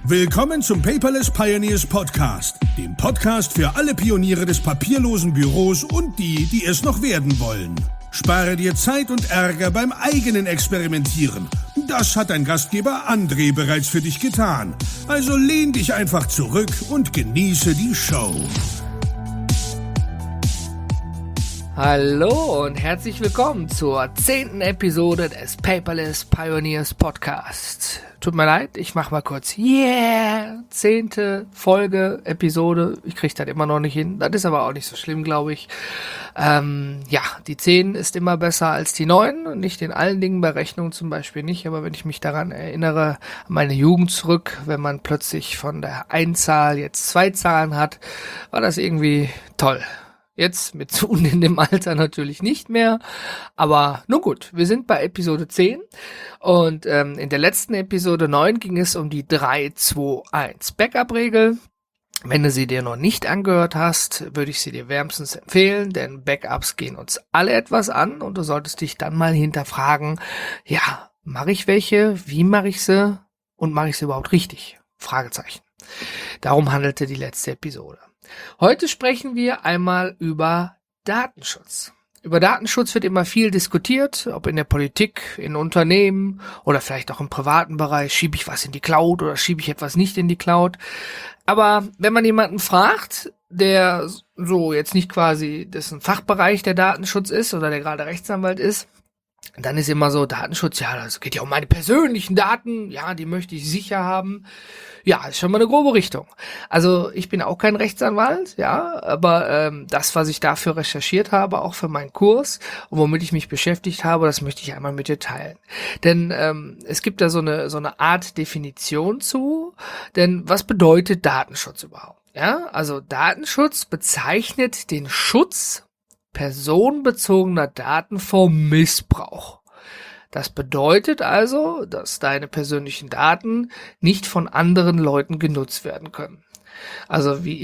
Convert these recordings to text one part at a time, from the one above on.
Willkommen zum Paperless Pioneers Podcast, dem Podcast für alle Pioniere des papierlosen Büros und die, die es noch werden wollen. Spare dir Zeit und Ärger beim eigenen Experimentieren. Das hat dein Gastgeber André bereits für dich getan. Also lehn dich einfach zurück und genieße die Show. Hallo und herzlich willkommen zur 10. Episode des Paperless Pioneers Podcast. Tut mir leid, ich mach mal kurz 10. Folge, Episode. Ich krieg das immer noch nicht hin. Das ist aber auch nicht so schlimm, glaube ich. Die 10 ist immer besser als die 9. Nicht in allen Dingen, bei Rechnungen zum Beispiel nicht. Aber wenn ich mich daran erinnere, an meine Jugend zurück, wenn man plötzlich von der Einzahl jetzt 2 Zahlen hat, war das irgendwie toll. Jetzt mit zunehmendem Alter natürlich nicht mehr, aber nun gut, wir sind bei Episode 10 und in der letzten Episode 9 ging es um die 3-2-1 Backup-Regel. Wenn du sie dir noch nicht angehört hast, würde ich sie dir wärmstens empfehlen, denn Backups gehen uns alle etwas an und du solltest dich dann mal hinterfragen, ja, mache ich welche, wie mache ich sie und mache ich sie überhaupt richtig? Fragezeichen. Darum handelte die letzte Episode. Heute sprechen wir einmal über Datenschutz. Über Datenschutz wird immer viel diskutiert, ob in der Politik, in Unternehmen oder vielleicht auch im privaten Bereich. Schiebe ich was in die Cloud oder schiebe ich etwas nicht in die Cloud? Aber wenn man jemanden fragt, der so jetzt nicht quasi dessen Fachbereich der Datenschutz ist oder der gerade Rechtsanwalt ist, dann ist immer so, Datenschutz, ja, das geht ja um meine persönlichen Daten, ja, die möchte ich sicher haben. Ja, ist schon mal eine grobe Richtung. Also ich bin auch kein Rechtsanwalt, ja, aber das, was ich dafür recherchiert habe, auch für meinen Kurs und womit ich mich beschäftigt habe, das möchte ich einmal mit dir teilen. Denn es gibt da so eine Art Definition zu, denn was bedeutet Datenschutz überhaupt? Ja, also Datenschutz bezeichnet den Schutz personenbezogener Daten vor Missbrauch. Das bedeutet also, dass deine persönlichen Daten nicht von anderen Leuten genutzt werden können. Also wie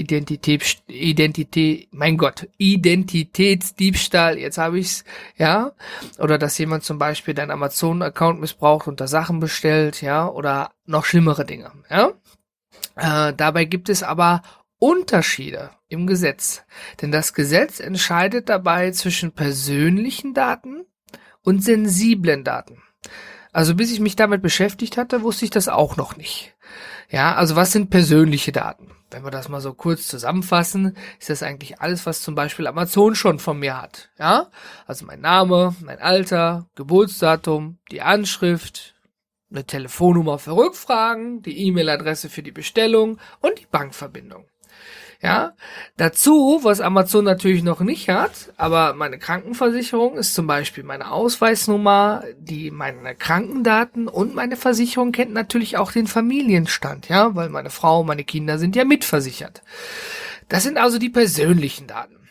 Identitätsdiebstahl, jetzt habe ich's, ja, oder dass jemand zum Beispiel deinen Amazon-Account missbraucht und da Sachen bestellt, ja, oder noch schlimmere Dinge, ja. Dabei gibt es aber Unterschiede im Gesetz, denn das Gesetz entscheidet dabei zwischen persönlichen Daten und sensiblen Daten. Also bis ich mich damit beschäftigt hatte, wusste ich das auch noch nicht. Ja, also was sind persönliche Daten? Wenn wir das mal so kurz zusammenfassen, ist das eigentlich alles, was zum Beispiel Amazon schon von mir hat. Ja, also mein Name, mein Alter, Geburtsdatum, die Anschrift, eine Telefonnummer für Rückfragen, die E-Mail-Adresse für die Bestellung und die Bankverbindung. Ja, dazu, was Amazon natürlich noch nicht hat, aber meine Krankenversicherung ist zum Beispiel meine Ausweisnummer, meine Krankendaten und meine Versicherung kennt natürlich auch den Familienstand, ja, weil meine Frau, meine Kinder sind ja mitversichert. Das sind also die persönlichen Daten.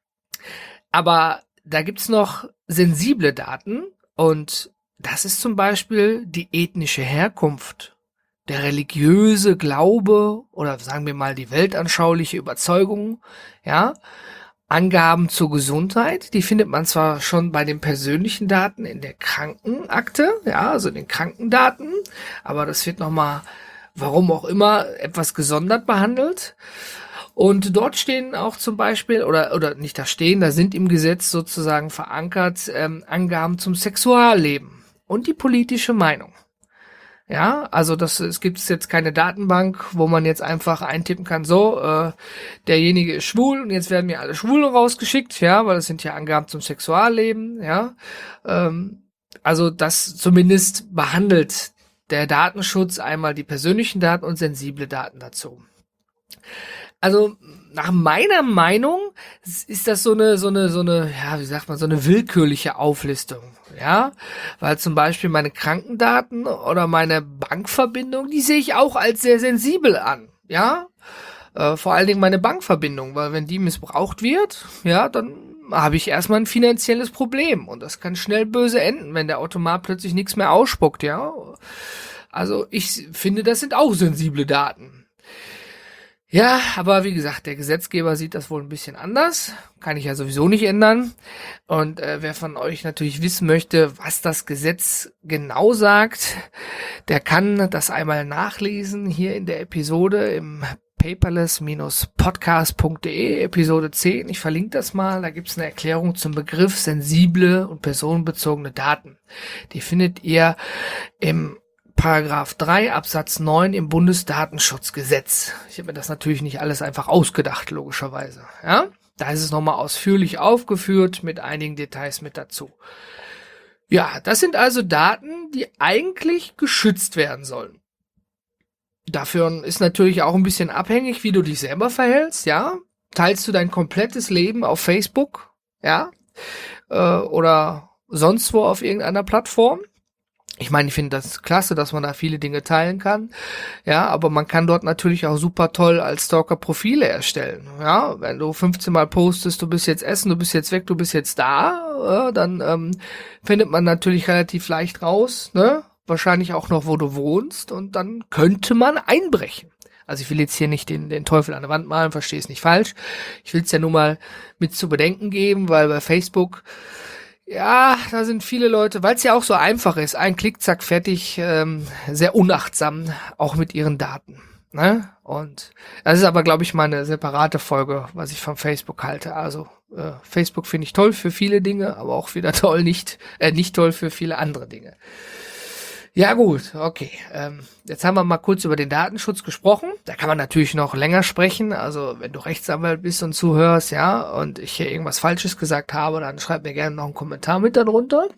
Aber da gibt's noch sensible Daten und das ist zum Beispiel die ethnische Herkunft, der religiöse Glaube oder sagen wir mal die weltanschauliche Überzeugung, ja, Angaben zur Gesundheit, die findet man zwar schon bei den persönlichen Daten in der Krankenakte, ja, also in den Krankendaten, aber das wird nochmal, warum auch immer, etwas gesondert behandelt. Und dort stehen auch zum Beispiel, oder nicht da stehen, da sind im Gesetz sozusagen verankert Angaben zum Sexualleben und die politische Meinung. Ja, also es gibt jetzt keine Datenbank, wo man jetzt einfach eintippen kann, so, derjenige ist schwul und jetzt werden mir alle Schwulen rausgeschickt, ja, weil das sind ja Angaben zum Sexualleben, ja. Also das zumindest behandelt der Datenschutz einmal die persönlichen Daten und sensible Daten dazu. Also nach meiner Meinung ist das so eine, ja, wie sagt man, so eine willkürliche Auflistung, ja, weil zum Beispiel meine Krankendaten oder meine Bankverbindung, die sehe ich auch als sehr sensibel an, ja, vor allen Dingen meine Bankverbindung, weil wenn die missbraucht wird, ja, dann habe ich erstmal ein finanzielles Problem und das kann schnell böse enden, wenn der Automat plötzlich nichts mehr ausspuckt, ja. Also ich finde, das sind auch sensible Daten. Ja, aber wie gesagt, der Gesetzgeber sieht das wohl ein bisschen anders. Kann ich ja sowieso nicht ändern. Und wer von euch natürlich wissen möchte, was das Gesetz genau sagt, der kann das einmal nachlesen hier in der Episode im paperless-podcast.de, Episode 10. Ich verlinke das mal. Da gibt es eine Erklärung zum Begriff sensible und personenbezogene Daten. Die findet ihr im Paragraph 3 Absatz 9 im Bundesdatenschutzgesetz. Ich habe mir das natürlich nicht alles einfach ausgedacht, logischerweise. Ja, da ist es nochmal ausführlich aufgeführt mit einigen Details mit dazu. Ja, das sind also Daten, die eigentlich geschützt werden sollen. Dafür ist natürlich auch ein bisschen abhängig, wie du dich selber verhältst, ja. Teilst du dein komplettes Leben auf Facebook, ja, oder sonst wo auf irgendeiner Plattform? Ich meine, ich finde das klasse, dass man da viele Dinge teilen kann, ja, aber man kann dort natürlich auch super toll als Stalker Profile erstellen, ja, wenn du 15 Mal postest, du bist jetzt essen, du bist jetzt weg, du bist jetzt da, dann findet man natürlich relativ leicht raus, ne, wahrscheinlich auch noch, wo du wohnst, und dann könnte man einbrechen. Also ich will jetzt hier nicht den Teufel an der Wand malen, verstehe es nicht falsch, ich will es ja nur mal mit zu bedenken geben, weil bei Facebook, ja, da sind viele Leute, weil es ja auch so einfach ist, ein Klick, zack, fertig, sehr unachtsam, auch mit ihren Daten, ne? Und das ist aber, glaube ich, mal eine separate Folge, was ich von Facebook halte. Also Facebook finde ich toll für viele Dinge, aber auch wieder toll nicht toll für viele andere Dinge. Ja gut, okay. Jetzt haben wir mal kurz über den Datenschutz gesprochen. Da kann man natürlich noch länger sprechen. Also wenn du Rechtsanwalt bist und zuhörst, ja, und ich hier irgendwas Falsches gesagt habe, dann schreib mir gerne noch einen Kommentar mit darunter.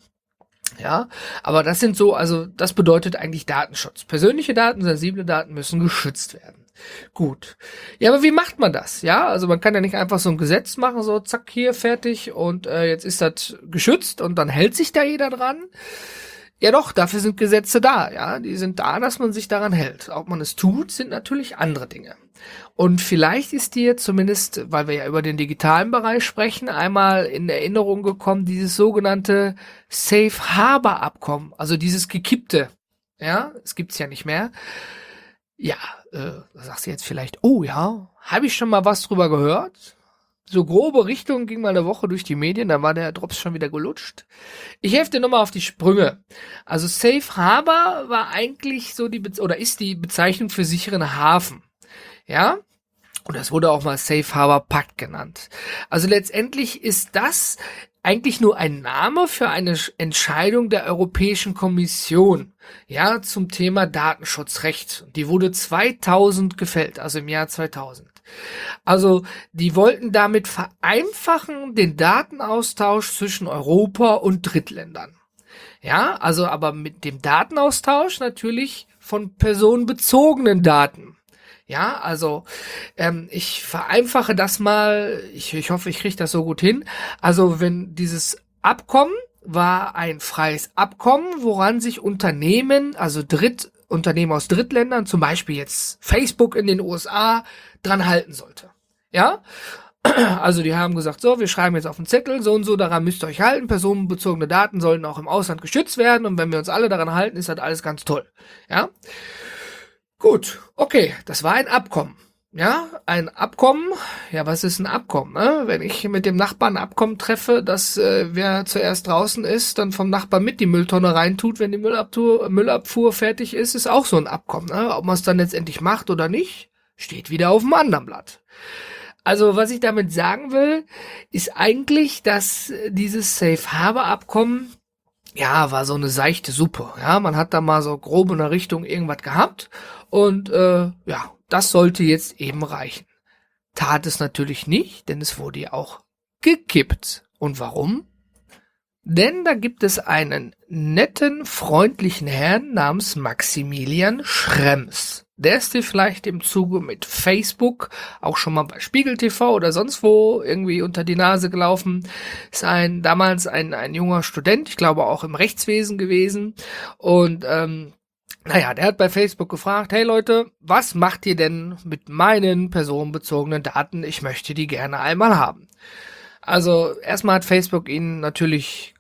Ja, aber das sind so, also das bedeutet eigentlich Datenschutz. Persönliche Daten, sensible Daten müssen geschützt werden. Gut. Ja, aber wie macht man das? Ja, also man kann ja nicht einfach so ein Gesetz machen, so zack, hier, fertig, und jetzt ist das geschützt und dann hält sich da jeder dran. Ja doch, dafür sind Gesetze da, ja. Die sind da, dass man sich daran hält. Ob man es tut, sind natürlich andere Dinge. Und vielleicht ist dir zumindest, weil wir ja über den digitalen Bereich sprechen, einmal in Erinnerung gekommen, dieses sogenannte Safe Harbor Abkommen, also dieses gekippte, ja, es gibt's ja nicht mehr. Ja, da sagst du jetzt vielleicht, oh ja, habe ich schon mal was drüber gehört? So grobe Richtung ging mal eine Woche durch die Medien, da war der Drops schon wieder gelutscht. Ich helfe dir nochmal auf die Sprünge. Also Safe Harbor war eigentlich so ist die Bezeichnung für sicheren Hafen. Ja? Und das wurde auch mal Safe Harbor Pakt genannt. Also letztendlich ist das eigentlich nur ein Name für eine Entscheidung der Europäischen Kommission, ja, zum Thema Datenschutzrecht. Die wurde 2000 gefällt, also im Jahr 2000. Also, die wollten damit vereinfachen den Datenaustausch zwischen Europa und Drittländern. Ja, also aber mit dem Datenaustausch natürlich von personenbezogenen Daten. Ja, also ich vereinfache das mal, ich hoffe, ich kriege das so gut hin. Also wenn dieses Abkommen war ein freies Abkommen, woran sich Unternehmen, also Unternehmen aus Drittländern, zum Beispiel jetzt Facebook in den USA, dran halten sollte. Ja? Also die haben gesagt, so, wir schreiben jetzt auf den Zettel, so und so, daran müsst ihr euch halten, personenbezogene Daten sollen auch im Ausland geschützt werden, und wenn wir uns alle daran halten, ist das alles ganz toll. Ja? Gut, okay, das war ein Abkommen. Ja, ein Abkommen, ja, was ist ein Abkommen? Ne? Wenn ich mit dem Nachbarn ein Abkommen treffe, dass wer zuerst draußen ist, dann vom Nachbarn mit die Mülltonne reintut, wenn die Müllabfuhr fertig ist, ist auch so ein Abkommen. Ne? Ob man es dann letztendlich macht oder nicht, steht wieder auf dem anderen Blatt. Also was ich damit sagen will, ist eigentlich, dass dieses Safe Harbor Abkommen, ja, war so eine seichte Suppe. Ja, man hat da mal so grob in der Richtung irgendwas gehabt, und ja, das sollte jetzt eben reichen. Tat es natürlich nicht, denn es wurde ja auch gekippt. Und warum? Denn da gibt es einen netten, freundlichen Herrn namens Maximilian Schrems. Der ist dir vielleicht im Zuge mit Facebook auch schon mal bei Spiegel TV oder sonst wo irgendwie unter die Nase gelaufen. Ist damals ein junger Student, ich glaube auch im Rechtswesen gewesen. Und naja, der hat bei Facebook gefragt, hey Leute, was macht ihr denn mit meinen personenbezogenen Daten? Ich möchte die gerne einmal haben. Also erstmal hat Facebook ihn natürlich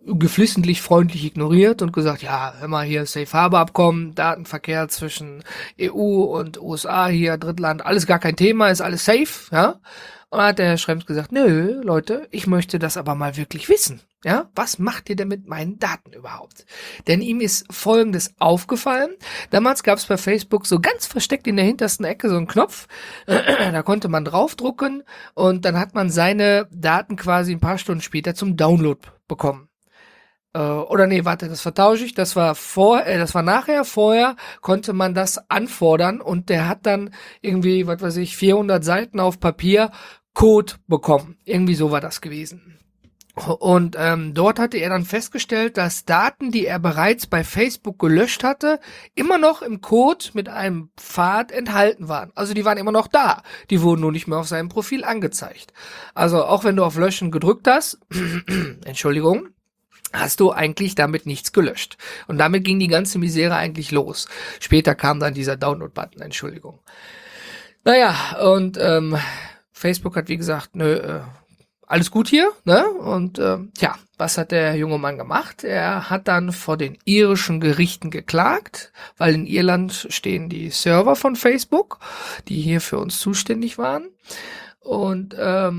geflissentlich freundlich ignoriert und gesagt, ja, hör mal hier, Safe Harbor Abkommen, Datenverkehr zwischen EU und USA hier, Drittland, alles gar kein Thema, ist alles safe, ja. Und dann hat der Herr Schrems gesagt, nö, Leute, ich möchte das aber mal wirklich wissen. Ja, was macht ihr denn mit meinen Daten überhaupt? Denn ihm ist Folgendes aufgefallen. Damals gab es bei Facebook so ganz versteckt in der hintersten Ecke so einen Knopf. Da konnte man draufdrucken und dann hat man seine Daten quasi ein paar Stunden später zum Download bekommen. Oder nee, warte, das vertausche ich. Das war das war nachher. Vorher konnte man das anfordern und der hat dann irgendwie, was weiß ich, 400 Seiten auf Papier Code bekommen. Irgendwie so war das gewesen. Und dort hatte er dann festgestellt, dass Daten, die er bereits bei Facebook gelöscht hatte, immer noch im Code mit einem Pfad enthalten waren. Also die waren immer noch da. Die wurden nur nicht mehr auf seinem Profil angezeigt. Also auch wenn du auf Löschen gedrückt hast, Entschuldigung, hast du eigentlich damit nichts gelöscht. Und damit ging die ganze Misere eigentlich los. Später kam dann dieser Download-Button, Entschuldigung. Naja, und Facebook hat wie gesagt, alles gut hier, ne? Und was hat der junge Mann gemacht? Er hat dann vor den irischen Gerichten geklagt, weil in Irland stehen die Server von Facebook, die hier für uns zuständig waren. Und da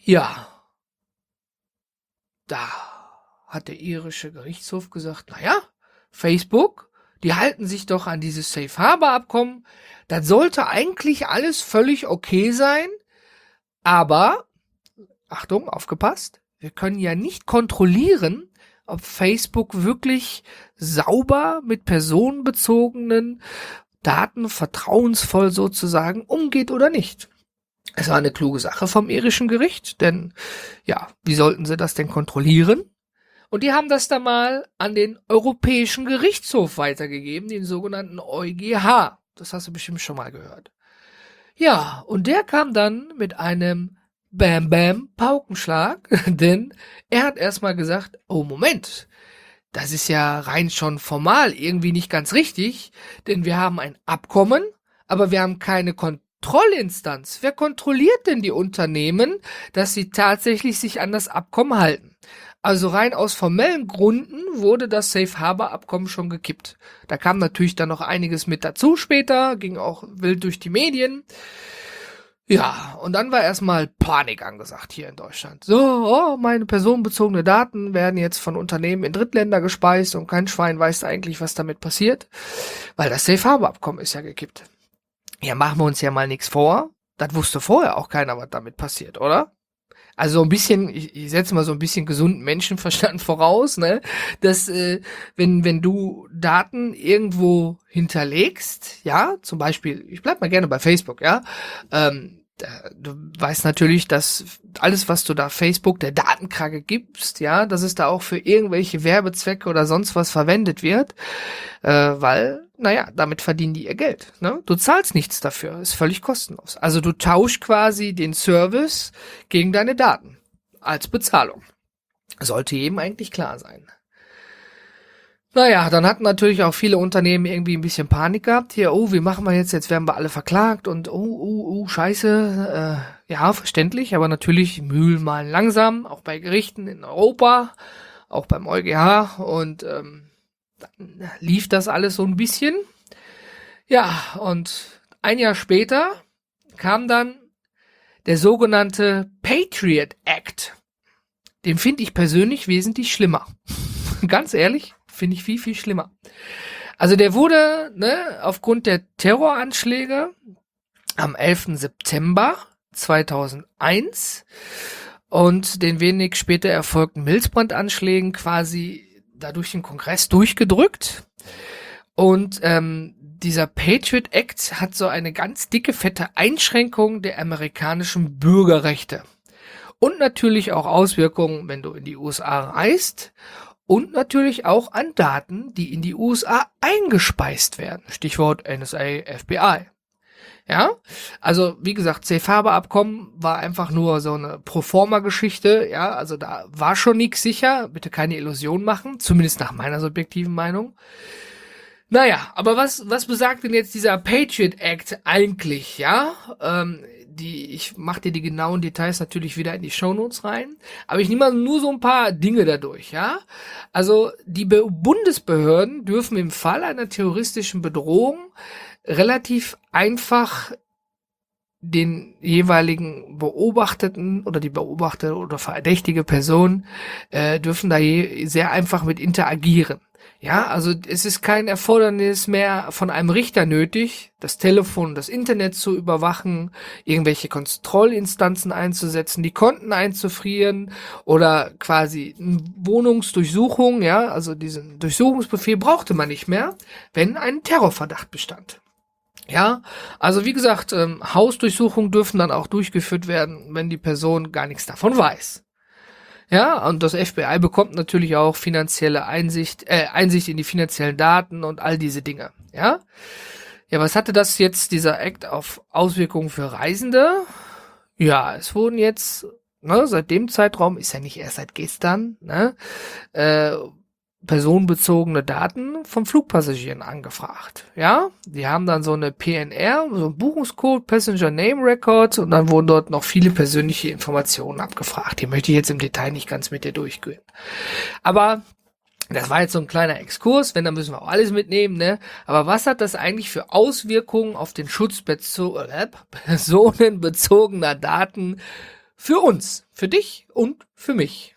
hat der irische Gerichtshof gesagt, naja, Facebook, die halten sich doch an dieses Safe Harbor Abkommen. Das sollte eigentlich alles völlig okay sein, aber Achtung, aufgepasst, wir können ja nicht kontrollieren, ob Facebook wirklich sauber mit personenbezogenen Daten vertrauensvoll sozusagen umgeht oder nicht. Es war eine kluge Sache vom irischen Gericht, denn ja, wie sollten sie das denn kontrollieren? Und die haben das dann mal an den Europäischen Gerichtshof weitergegeben, den sogenannten EuGH. Das hast du bestimmt schon mal gehört. Ja, und der kam dann mit einem Bam-Bam-Paukenschlag, denn er hat erstmal gesagt, oh Moment, das ist ja rein schon formal irgendwie nicht ganz richtig, denn wir haben ein Abkommen, aber wir haben keine Kontrollinstanz. Wer kontrolliert denn die Unternehmen, dass sie tatsächlich sich an das Abkommen halten? Also rein aus formellen Gründen wurde das Safe Harbor Abkommen schon gekippt. Da kam natürlich dann noch einiges mit dazu später, ging auch wild durch die Medien. Ja, und dann war erstmal Panik angesagt hier in Deutschland. So, meine personenbezogene Daten werden jetzt von Unternehmen in Drittländer gespeist und kein Schwein weiß eigentlich, was damit passiert, weil das Safe Harbor Abkommen ist ja gekippt. Ja, machen wir uns ja mal nichts vor. Das wusste vorher auch keiner, was damit passiert, oder? Also ein bisschen, ich setze mal so ein bisschen gesunden Menschenverstand voraus, ne, dass wenn du Daten irgendwo hinterlegst, ja, zum Beispiel, ich bleib mal gerne bei Facebook, ja, du weißt natürlich, dass alles, was du da Facebook der Datenkrake gibst, ja, dass es da auch für irgendwelche Werbezwecke oder sonst was verwendet wird, weil, naja, damit verdienen die ihr Geld, ne? Du zahlst nichts dafür, ist völlig kostenlos. Also du tauschst quasi den Service gegen deine Daten als Bezahlung. Sollte jedem eigentlich klar sein. Naja, dann hatten natürlich auch viele Unternehmen irgendwie ein bisschen Panik gehabt. Hier, oh, wie machen wir jetzt? Jetzt werden wir alle verklagt und scheiße. Ja, verständlich, aber natürlich Mühlen malen langsam, auch bei Gerichten in Europa, auch beim EuGH und dann lief das alles so ein bisschen. Ja, und ein Jahr später kam dann der sogenannte Patriot Act. Den finde ich persönlich wesentlich schlimmer. Ganz ehrlich. Finde ich viel, viel schlimmer. Also der wurde, aufgrund der Terroranschläge am 11. September 2001 und den wenig später erfolgten Milzbrandanschlägen quasi dadurch den Kongress durchgedrückt. Und dieser Patriot Act hat so eine ganz dicke, fette Einschränkung der amerikanischen Bürgerrechte. Und natürlich auch Auswirkungen, wenn du in die USA reist. Und natürlich auch an Daten, die in die USA eingespeist werden. Stichwort NSA, FBI. Ja, also wie gesagt, Safe Harbor Abkommen war einfach nur so eine Proforma-Geschichte. Ja, also da war schon nichts sicher. Bitte keine Illusion machen, zumindest nach meiner subjektiven Meinung. Naja, aber was besagt denn jetzt dieser Patriot Act eigentlich, ja? ich mache dir die genauen Details natürlich wieder in die Shownotes rein, aber ich nehme mal nur so ein paar Dinge dadurch, ja. Also die Bundesbehörden dürfen im Fall einer terroristischen Bedrohung relativ einfach den jeweiligen Beobachteten oder die beobachtete oder verdächtige Person dürfen da sehr einfach mit interagieren. Ja, also es ist kein Erfordernis mehr von einem Richter nötig, das Telefon, das Internet zu überwachen, irgendwelche Kontrollinstanzen einzusetzen, die Konten einzufrieren oder quasi eine Wohnungsdurchsuchung, ja, also diesen Durchsuchungsbefehl brauchte man nicht mehr, wenn ein Terrorverdacht bestand. Ja, also wie gesagt, Hausdurchsuchungen dürfen dann auch durchgeführt werden, wenn die Person gar nichts davon weiß. Ja, und das FBI bekommt natürlich auch finanzielle Einsicht in die finanziellen Daten und all diese Dinge. Ja, ja, was hatte das jetzt, dieser Act, auf Auswirkungen für Reisende? Ja, es wurden jetzt, seit dem Zeitraum, ist ja nicht erst seit gestern, personenbezogene Daten von Flugpassagieren angefragt. Ja, die haben dann so eine PNR, so ein Buchungscode, Passenger Name Record, und dann wurden dort noch viele persönliche Informationen abgefragt. Die möchte ich jetzt im Detail nicht ganz mit dir durchgehen. Aber das war jetzt so ein kleiner Exkurs, wenn, dann müssen wir auch alles mitnehmen, ne? Aber was hat das eigentlich für Auswirkungen auf den Schutz personenbezogener Daten für uns, für dich und für mich?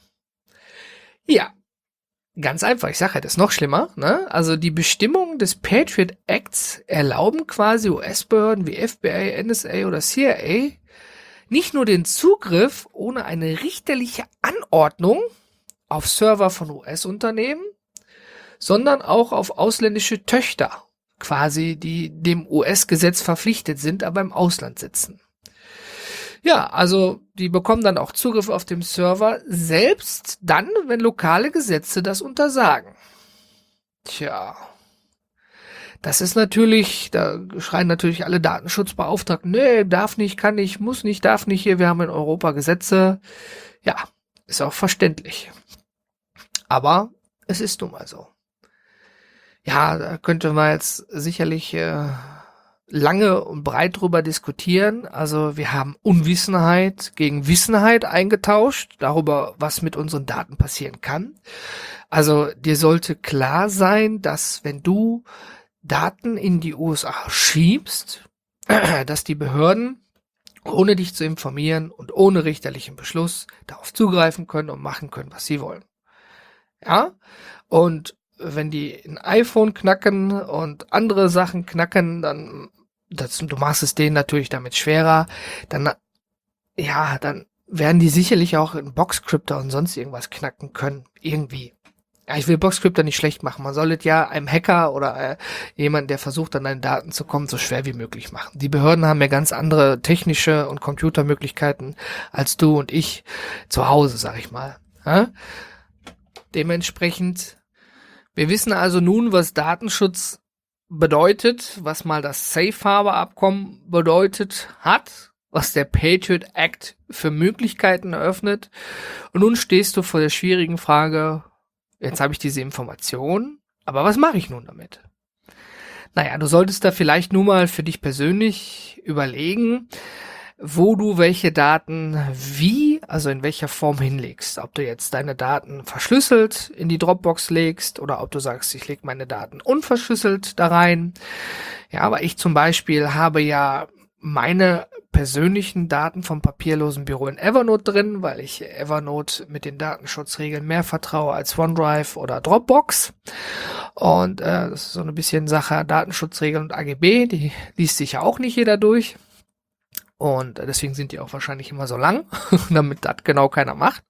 Ja, ganz einfach, ich sage ja, das ist noch schlimmer, ne? Also die Bestimmungen des Patriot Acts erlauben quasi US-Behörden wie FBI, NSA oder CIA nicht nur den Zugriff ohne eine richterliche Anordnung auf Server von US-Unternehmen, sondern auch auf ausländische Töchter, quasi, die dem US-Gesetz verpflichtet sind, aber im Ausland sitzen. Ja, also die bekommen dann auch Zugriff auf dem Server, selbst dann, wenn lokale Gesetze das untersagen. Tja, das ist natürlich, da schreien natürlich alle Datenschutzbeauftragten, nee, darf nicht, kann nicht, muss nicht, darf nicht, hier, wir haben in Europa Gesetze. Ja, ist auch verständlich. Aber es ist nun mal so. Ja, da könnte man jetzt sicherlich lange und breit drüber diskutieren. Also wir haben Unwissenheit gegen Wissenheit eingetauscht, darüber, was mit unseren Daten passieren kann. Also dir sollte klar sein, dass wenn du Daten in die USA schiebst, dass die Behörden, ohne dich zu informieren und ohne richterlichen Beschluss, darauf zugreifen können und machen können, was sie wollen. Ja, und wenn die ein iPhone knacken und andere Sachen knacken, dann du machst es denen natürlich damit schwerer, dann werden die sicherlich auch einen Boxcryptor und sonst irgendwas knacken können, irgendwie. Ja, ich will Boxcryptor nicht schlecht machen, man soll es ja einem Hacker oder jemand, der versucht, an deine Daten zu kommen, so schwer wie möglich machen. Die Behörden haben ja ganz andere technische und Computermöglichkeiten als du und ich zu Hause, sag ich mal. Ja? Dementsprechend, wir wissen also nun, was Datenschutz bedeutet, was mal das Safe Harbor Abkommen bedeutet hat, was der Patriot Act für Möglichkeiten eröffnet. Und nun stehst du vor der schwierigen Frage, jetzt habe ich diese Information, aber was mache ich nun damit? Naja, du solltest da vielleicht nur mal für dich persönlich überlegen, wo du welche Daten wie, also in welcher Form hinlegst. Ob du jetzt deine Daten verschlüsselt in die Dropbox legst oder ob du sagst, ich lege meine Daten unverschlüsselt da rein. Ja, aber ich zum Beispiel habe ja meine persönlichen Daten vom papierlosen Büro in Evernote drin, weil ich Evernote mit den Datenschutzregeln mehr vertraue als OneDrive oder Dropbox. Und das ist so ein bisschen Sache Datenschutzregeln und AGB, die liest sich ja auch nicht jeder durch. Und deswegen sind die auch wahrscheinlich immer so lang, damit das genau keiner macht.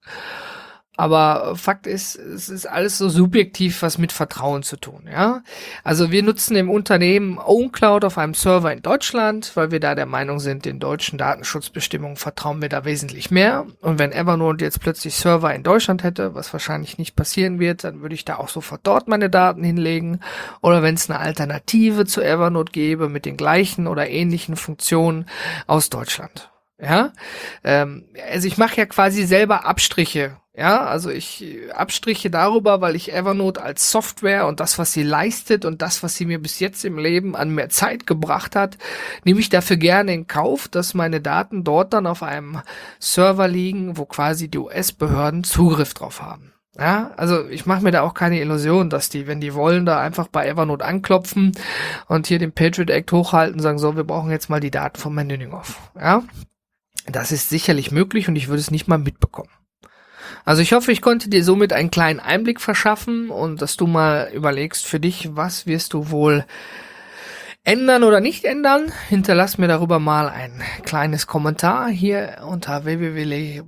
Aber Fakt ist, es ist alles so subjektiv, was mit Vertrauen zu tun, ja. Also wir nutzen im Unternehmen OwnCloud auf einem Server in Deutschland, weil wir da der Meinung sind, den deutschen Datenschutzbestimmungen vertrauen wir da wesentlich mehr. Und wenn Evernote jetzt plötzlich Server in Deutschland hätte, was wahrscheinlich nicht passieren wird, dann würde ich da auch sofort dort meine Daten hinlegen. Oder wenn es eine Alternative zu Evernote gäbe mit den gleichen oder ähnlichen Funktionen aus Deutschland. Ja, also ich mache ja quasi selber Abstriche Ja, also ich Abstriche darüber, weil ich Evernote als Software und das, was sie leistet und das, was sie mir bis jetzt im Leben an mehr Zeit gebracht hat, nehme ich dafür gerne in Kauf, dass meine Daten dort dann auf einem Server liegen, wo quasi die US-Behörden Zugriff drauf haben. Ja, also ich mache mir da auch keine Illusion, dass die, wenn die wollen, da einfach bei Evernote anklopfen und hier den Patriot Act hochhalten und sagen, so, wir brauchen jetzt mal die Daten von Herrn Nüninghoff. Ja, das ist sicherlich möglich und ich würde es nicht mal mitbekommen. Also ich hoffe, ich konnte dir somit einen kleinen Einblick verschaffen und dass du mal überlegst für dich, was wirst du wohl ändern oder nicht ändern. Hinterlass mir darüber mal ein kleines Kommentar hier unter www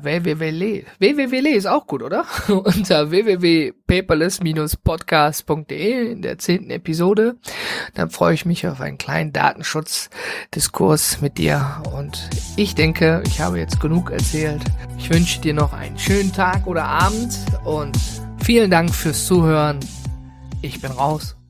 ist auch gut, oder? Unter www.paperless-podcast.de in der 10. Episode. Dann freue ich mich auf einen kleinen Datenschutzdiskurs mit dir und ich denke, ich habe jetzt genug erzählt. Ich wünsche dir noch einen schönen Tag oder Abend und vielen Dank fürs Zuhören. Ich bin raus.